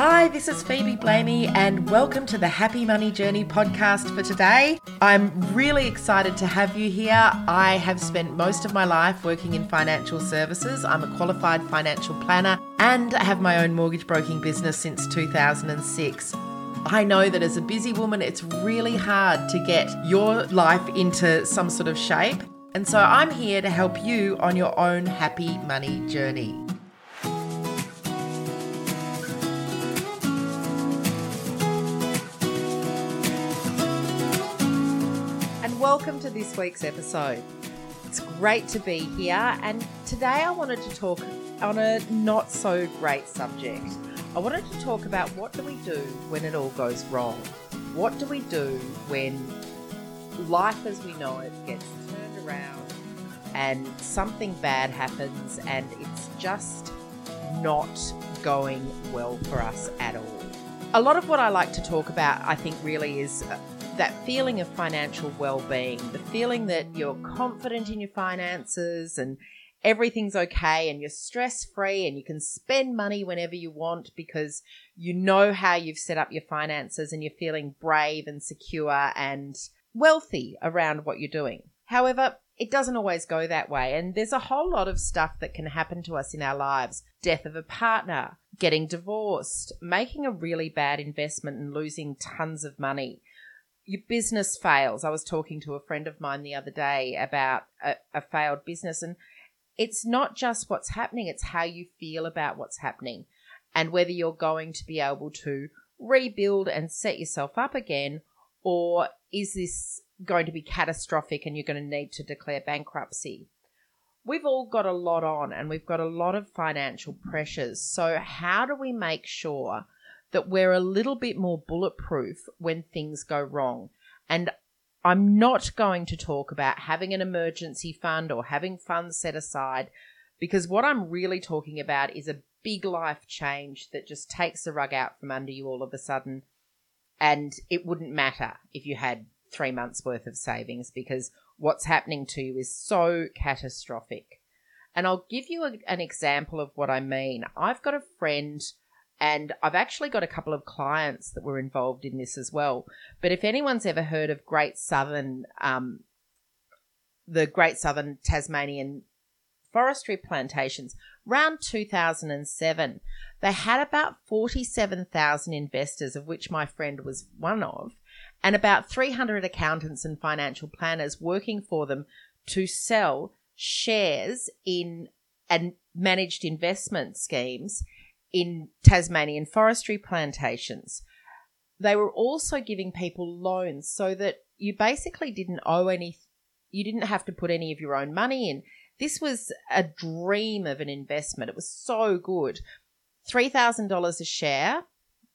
Hi, this is Phoebe Blamey and welcome to the Happy Money Journey podcast for today. I'm really excited to have you here. I have spent most of my life working in financial services. I'm a qualified financial planner and I have my own mortgage broking business since 2006. I know that as a busy woman, it's really hard to get your life into some sort of shape. And so I'm here to help you on your own happy money journey. Welcome to this week's episode. It's great to be here, and today I wanted to talk on a not so great subject. I wanted to talk about what do we do when it all goes wrong? What do we do when life as we know it gets turned around and something bad happens and it's just not going well for us at all? A lot of what I like to talk about, I think, really is that feeling of financial well-being, the feeling that you're confident in your finances and everything's okay and you're stress-free and you can spend money whenever you want because you know how you've set up your finances and you're feeling brave and secure and wealthy around what you're doing. However, it doesn't always go that way, and there's a whole lot of stuff that can happen to us in our lives. Death of a partner, getting divorced, making a really bad investment and losing tons of money. Your business fails. I was talking to a friend of mine the other day about a failed business, and it's not just what's happening, it's how you feel about what's happening and whether you're going to be able to rebuild and set yourself up again, or is this going to be catastrophic and you're going to need to declare bankruptcy. We've all got a lot on and we've got a lot of financial pressures. So how do we make sure that we're a little bit more bulletproof when things go wrong? And I'm not going to talk about having an emergency fund or having funds set aside, because what I'm really talking about is a big life change that just takes the rug out from under you all of a sudden. And it wouldn't matter if you had 3 months worth of savings, because what's happening to you is so catastrophic. And I'll give you an example of what I mean. I've got a friend, and I've actually got a couple of clients that were involved in this as well. But if anyone's ever heard of the Great Southern Tasmanian forestry plantations, around 2007, they had about 47,000 investors, of which my friend was one of, and about 300 accountants and financial planners working for them to sell shares in and managed investment schemes in Tasmanian forestry plantations. They were also giving people loans so that you basically didn't owe any, you didn't have to put any of your own money in. This was a dream of an investment. It was so good. $3,000 a share,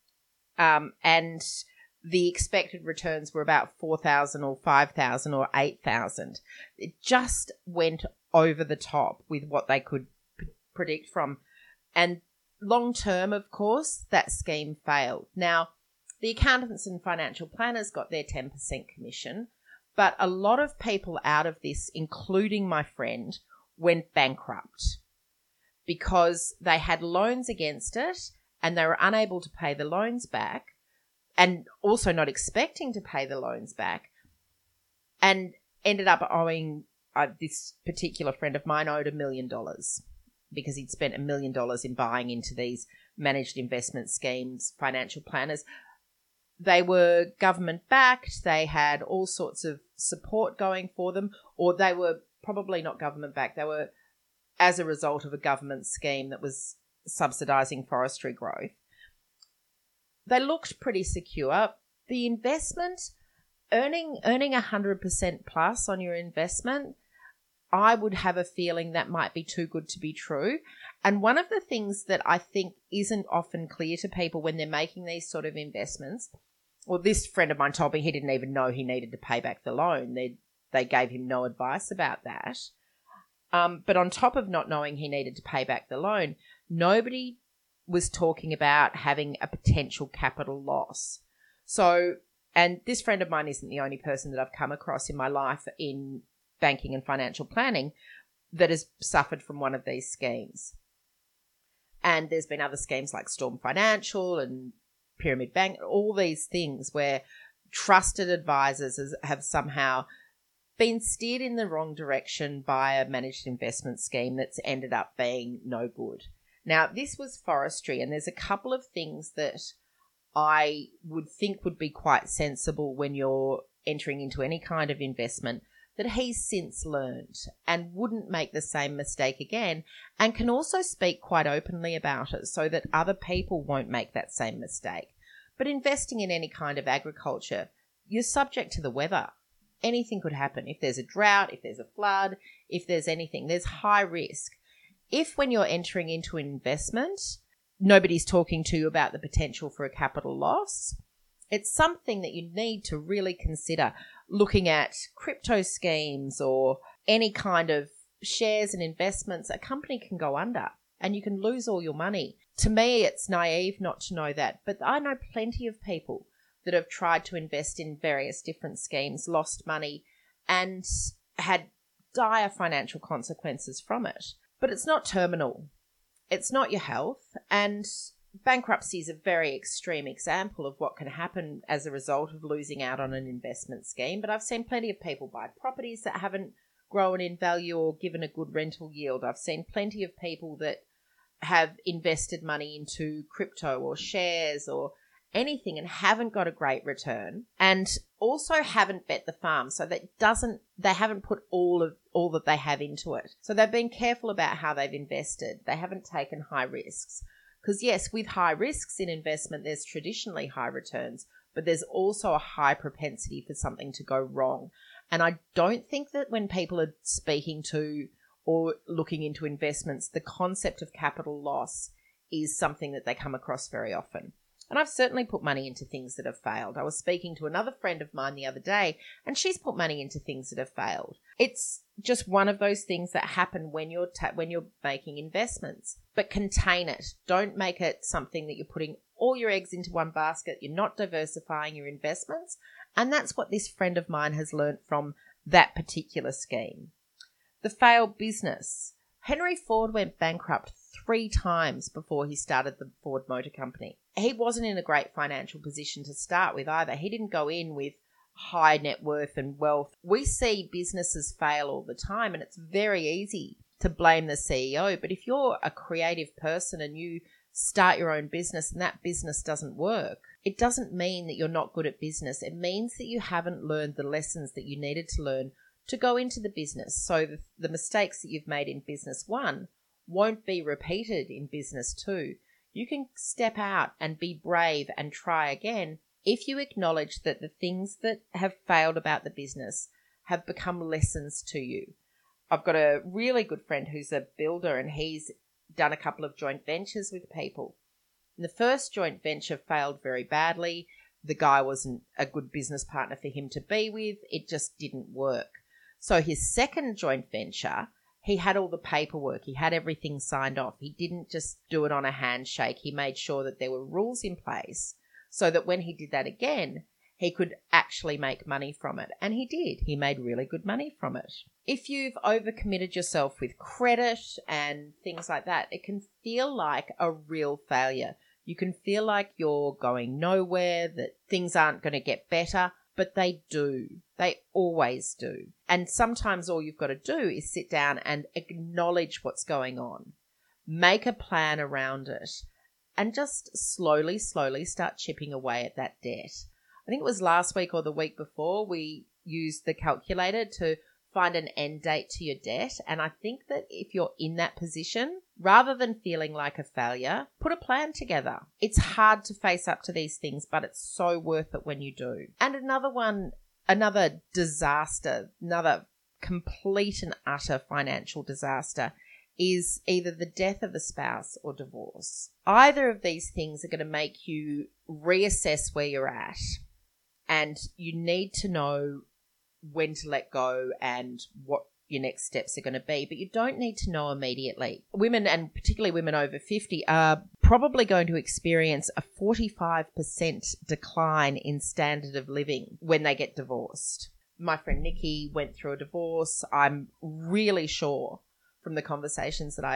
and the expected returns were about 4,000 or 5,000 or 8,000. It just went over the top with what they could predict from. And long term, of course, that scheme failed. Now, the accountants and financial planners got their 10% commission, but a lot of people out of this, including my friend, went bankrupt because they had loans against it and they were unable to pay the loans back, and also not expecting to pay the loans back, and ended up owing, this particular friend of mine owed $1 million because he'd spent $1 million in buying into these managed investment schemes, financial planners. They were government backed. They had all sorts of support going for them, or they were probably not government backed. They were as a result of a government scheme that was subsidising forestry growth. They looked pretty secure. The investment, earning 100% plus on your investment, I would have a feeling that might be too good to be true. And one of the things that I think isn't often clear to people when they're making these sort of investments, well, this friend of mine told me he didn't even know he needed to pay back the loan. They gave him no advice about that. But on top of not knowing he needed to pay back the loan, nobody was talking about having a potential capital loss. So, and this friend of mine isn't the only person that I've come across in my life in banking and financial planning that has suffered from one of these schemes. And there's been other schemes like Storm Financial and Pyramid Bank, all these things where trusted advisors have somehow been steered in the wrong direction by a managed investment scheme that's ended up being no good. Now, this was forestry, and there's a couple of things that I would think would be quite sensible when you're entering into any kind of investment that he's since learned and wouldn't make the same mistake again, and can also speak quite openly about it so that other people won't make that same mistake. But investing in any kind of agriculture, you're subject to the weather. Anything could happen. If there's a drought, if there's a flood, if there's anything, there's high risk. If when you're entering into an investment, nobody's talking to you about the potential for a capital loss, it's something that you need to really consider looking at crypto schemes or any kind of shares and investments. A company can go under and you can lose all your money. To me, it's naive not to know that, but I know plenty of people that have tried to invest in various different schemes, lost money, and had dire financial consequences from it. But it's not terminal. It's not your health, and bankruptcy is a very extreme example of what can happen as a result of losing out on an investment scheme. But I've seen plenty of people buy properties that haven't grown in value or given a good rental yield. I've seen plenty of people that have invested money into crypto or shares or anything and haven't got a great return, and also haven't bet the farm, so they haven't put all that they have into it. So they've been careful about how they've invested. They haven't taken high risks. Because yes, with high risks in investment, there's traditionally high returns, but there's also a high propensity for something to go wrong. And I don't think that when people are speaking to or looking into investments, the concept of capital loss is something that they come across very often. And I've certainly put money into things that have failed. I was speaking to another friend of mine the other day, and she's put money into things that have failed. It's just one of those things that happen when you're making investments. But contain it. Don't make it something that you're putting all your eggs into one basket. You're not diversifying your investments. And that's what this friend of mine has learnt from that particular scheme. The failed business. Henry Ford went bankrupt 3 times before he started the Ford Motor Company. He wasn't in a great financial position to start with either. He didn't go in with high net worth and wealth. We see businesses fail all the time, and it's very easy to blame the CEO. But if you're a creative person and you start your own business and that business doesn't work, it doesn't mean that you're not good at business. It means that you haven't learned the lessons that you needed to learn to go into the business. So the mistakes that you've made in business 1 won't be repeated in business 2. You can step out and be brave and try again if you acknowledge that the things that have failed about the business have become lessons to you. I've got a really good friend who's a builder, and he's done a couple of joint ventures with people. And the first joint venture failed very badly. The guy wasn't a good business partner for him to be with. It just didn't work. So his second joint venture, he had all the paperwork. He had everything signed off. He didn't just do it on a handshake. He made sure that there were rules in place so that when he did that again, he could actually make money from it. And he did. He made really good money from it. If you've overcommitted yourself with credit and things like that, it can feel like a real failure. You can feel like you're going nowhere, that things aren't going to get better. But they do. They always do. And sometimes all you've got to do is sit down and acknowledge what's going on. Make a plan around it and just slowly start chipping away at that debt. I think it was last week or the week before we used the calculator to find an end date to your debt. And I think that if you're in that position, rather than feeling like a failure, put a plan together. It's hard to face up to these things, but it's so worth it when you do. And another disaster, another complete and utter financial disaster is either the death of a spouse or divorce. Either of these things are going to make you reassess where you're at, and you need to know when to let go and what your next steps are going to be, but you don't need to know immediately. Women, and particularly women over 50, are probably going to experience a 45% decline in standard of living when they get divorced. My friend Nikki went through a divorce. I'm really sure from the conversations that I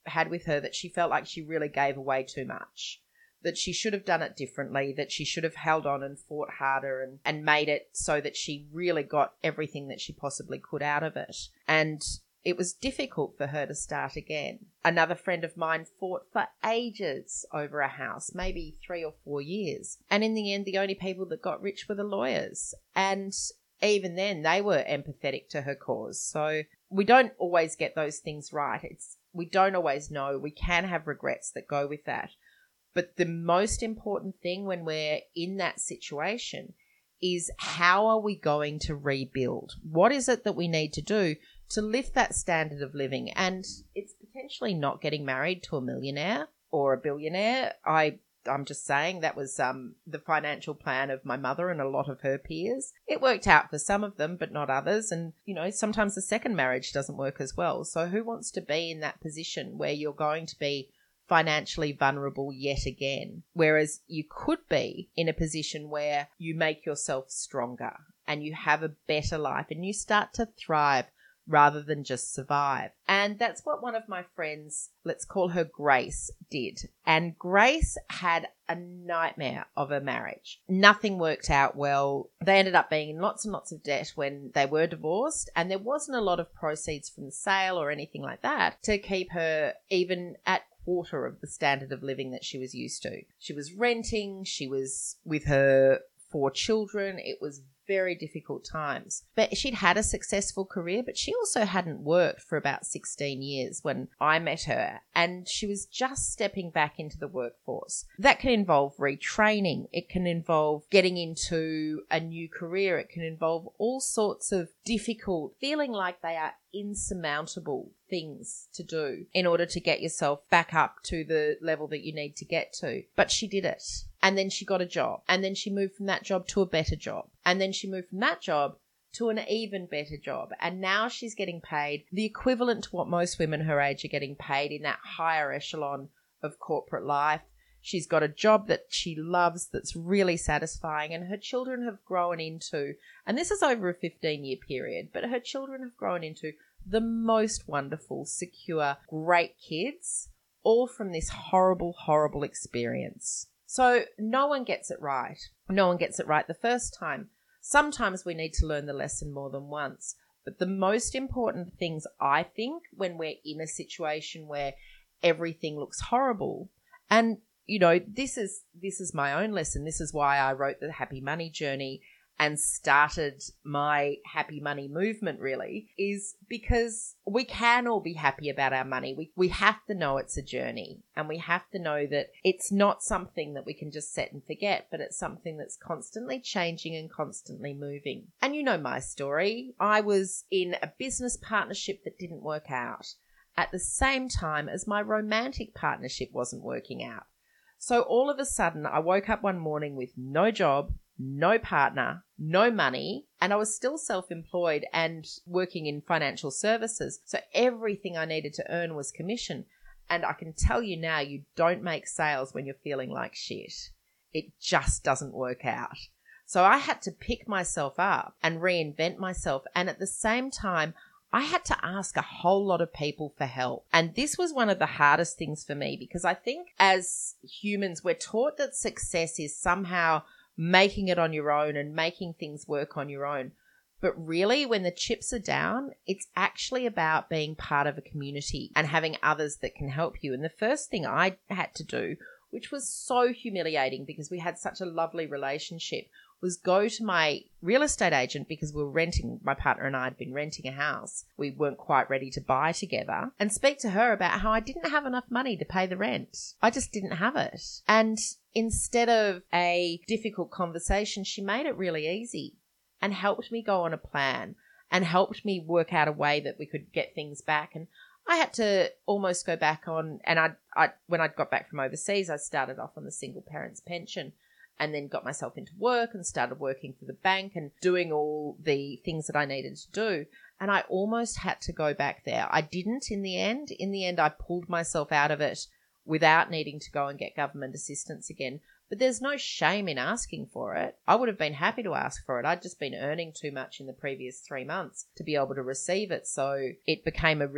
had with her that she felt like she really gave away too much, that she should have done it differently, that she should have held on and fought harder and made it so that she really got everything that she possibly could out of it. And it was difficult for her to start again. Another friend of mine fought for ages over a house, maybe 3 or 4 years. And in the end, the only people that got rich were the lawyers. And even then, they were empathetic to her cause. So we don't always get those things right. We don't always know. We can have regrets that go with that. But the most important thing when we're in that situation is, how are we going to rebuild? What is it that we need to do to lift that standard of living? And it's potentially not getting married to a millionaire or a billionaire. I'm just saying that was the financial plan of my mother and a lot of her peers. It worked out for some of them, but not others. And, sometimes the second marriage doesn't work as well. So who wants to be in that position where you're going to be financially vulnerable yet again? Whereas you could be in a position where you make yourself stronger and you have a better life and you start to thrive rather than just survive. And that's what one of my friends, let's call her Grace, did. And Grace had a nightmare of a marriage. Nothing worked out well. They ended up being in lots and lots of debt when they were divorced, and there wasn't a lot of proceeds from the sale or anything like that to keep her even at quarter of the standard of living that she was used to. She was renting, she was with her 4 children. It was very difficult times. But she'd had a successful career, but she also hadn't worked for about 16 years when I met her, and she was just stepping back into the workforce. That can involve retraining. It can involve getting into a new career. It can involve all sorts of difficult, feeling like they are insurmountable things to do in order to get yourself back up to the level that you need to get to. But she did it. And then she got a job. And then she moved from that job to a better job. And then she moved from that job to an even better job. And now she's getting paid the equivalent to what most women her age are getting paid in that higher echelon of corporate life. She's got a job that she loves that's really satisfying, and her children have grown into, and this is over a 15-year period, but her children have grown into the most wonderful, secure, great kids, all from this horrible, horrible experience. So no one gets it right. No one gets it right the first time. Sometimes we need to learn the lesson more than once. But the most important things, I think, when we're in a situation where everything looks horrible, and this is my own lesson. This is why I wrote the Happy Money Journey and started my happy money movement, really, is because we can all be happy about our money. We have to know it's a journey, and we have to know that it's not something that we can just set and forget, but it's something that's constantly changing and constantly moving. And you know my story. I was in a business partnership that didn't work out at the same time as my romantic partnership wasn't working out. So all of a sudden, I woke up one morning with no job, no partner, no money, and I was still self-employed and working in financial services. So everything I needed to earn was commission. And I can tell you now, you don't make sales when you're feeling like shit. It just doesn't work out. So I had to pick myself up and reinvent myself. And at the same time, I had to ask a whole lot of people for help. And this was one of the hardest things for me, because I think as humans, we're taught that success is somehow making it on your own and making things work on your own. But really, when the chips are down, it's actually about being part of a community and having others that can help you. And the first thing I had to do, which was so humiliating because we had such a lovely relationship, was go to my real estate agent, because we were renting, my partner and I had been renting a house. We weren't quite ready to buy together, and speak to her about how I didn't have enough money to pay the rent. I just didn't have it. And instead of a difficult conversation, she made it really easy and helped me go on a plan and helped me work out a way that we could get things back. And I had to almost go back on, and when I got back from overseas, I started off on the single parents pension, and then got myself into work and started working for the bank and doing all the things that I needed to do. And I almost had to go back there. I didn't in the end. In the end, I pulled myself out of it without needing to go and get government assistance again. But there's no shame in asking for it. I would have been happy to ask for it. I'd just been earning too much in the previous 3 months to be able to receive it. So it became a really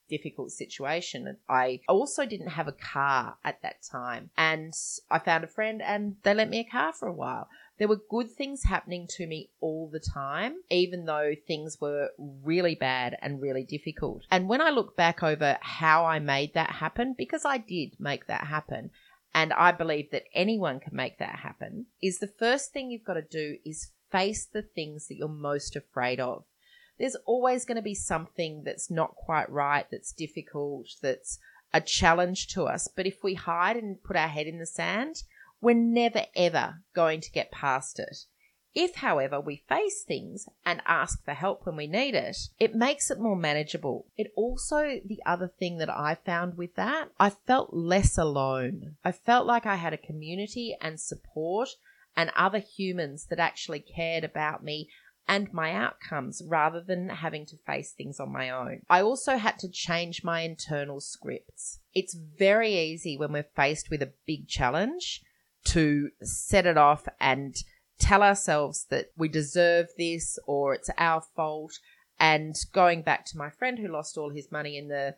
difficult situation. I also didn't have a car at that time, and I found a friend and they lent me a car for a while. There were good things happening to me all the time, even though things were really bad and really difficult. And when I look back over how I made that happen, because I did make that happen, and I believe that anyone can make that happen, is the first thing you've got to do is face the things that you're most afraid of. There's always going to be something that's not quite right, that's difficult, that's a challenge to us. But if we hide and put our head in the sand, we're never, ever going to get past it. If, however, we face things and ask for help when we need it, it makes it more manageable. It also, the other thing that I found with that, I felt less alone. I felt like I had a community and support and other humans that actually cared about me and my outcomes rather than having to face things on my own. I also had to change my internal scripts. It's very easy when we're faced with a big challenge to set it off and tell ourselves that we deserve this or it's our fault. And going back to my friend who lost all his money in the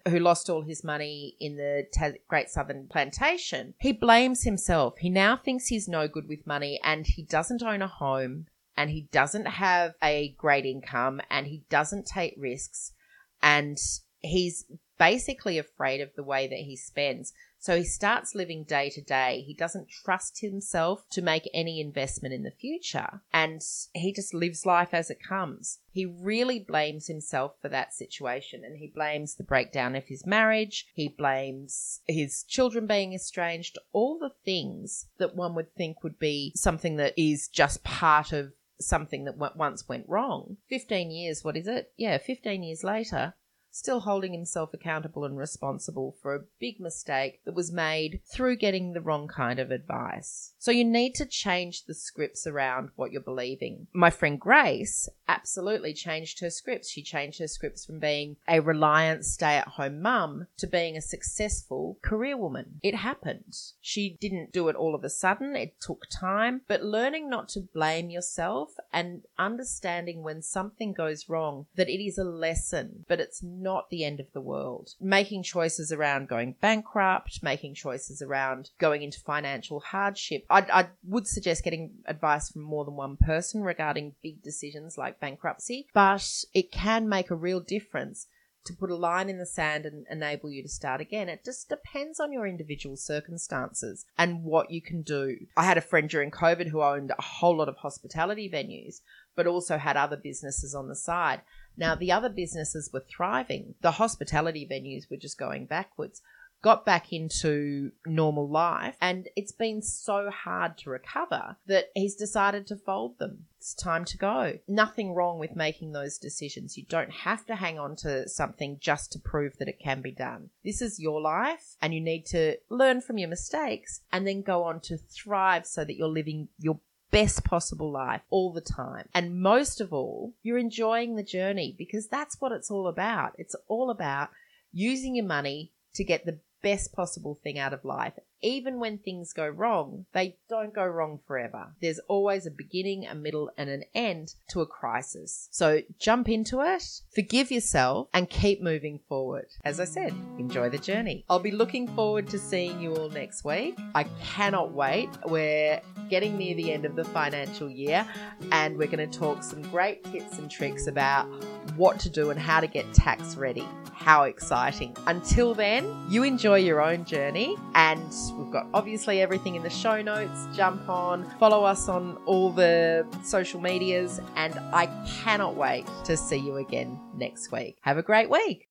Great Southern Plantation, he blames himself. He now thinks he's no good with money and he doesn't own a home and he doesn't have a great income and he doesn't take risks and he's basically afraid of the way that he spends. So he starts living day to day. He doesn't trust himself to make any investment in the future. And he just lives life as it comes. He really blames himself for that situation. And he blames the breakdown of his marriage. He blames his children being estranged. All the things that one would think would be something that is just part of something that once went wrong. 15 years, what is it? Yeah, 15 years later, still holding himself accountable and responsible for a big mistake that was made through getting the wrong kind of advice. So you need to change the scripts around what you're believing. My friend Grace absolutely changed her scripts. She changed her scripts from being a reliant stay-at-home mum to being a successful career woman. It happened. She didn't do it all of a sudden. It took time. But learning not to blame yourself and understanding when something goes wrong, that it is a lesson, but it's not the end of the world. Making choices around going bankrupt, making choices around going into financial hardship. I would suggest getting advice from more than one person regarding big decisions like bankruptcy, but it can make a real difference to put a line in the sand and enable you to start again. It just depends on your individual circumstances and what you can do. I had a friend during COVID who owned a whole lot of hospitality venues, but also had other businesses on the side. Now, the other businesses were thriving. The hospitality venues were just going backwards. Got back into normal life, and it's been so hard to recover that he's decided to fold them. It's time to go. Nothing wrong with making those decisions. You don't have to hang on to something just to prove that it can be done. This is your life, and you need to learn from your mistakes and then go on to thrive so that you're living your best possible life all the time. And most of all, you're enjoying the journey, because that's what it's all about. It's all about using your money to get the best possible thing out of life. Even when things go wrong, they don't go wrong forever. There's always a beginning, a middle, and an end to a crisis. So jump into it, forgive yourself, and keep moving forward. As I said, enjoy the journey. I'll be looking forward to seeing you all next week. I cannot wait. We're getting near the end of the financial year, and we're going to talk some great tips and tricks about what to do and how to get tax ready. How exciting. Until then, you enjoy your own journey, and we've got obviously everything in the show notes. Jump on, follow us on all the social medias, and I cannot wait to see you again next week. Have a great week.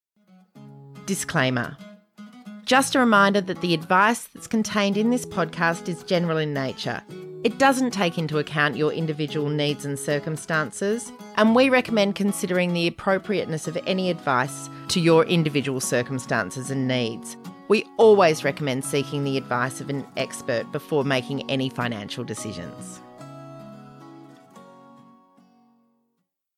Disclaimer. Just a reminder that the advice that's contained in this podcast is general in nature. It doesn't take into account your individual needs and circumstances, and we recommend considering the appropriateness of any advice to your individual circumstances and needs. We always recommend seeking the advice of an expert before making any financial decisions.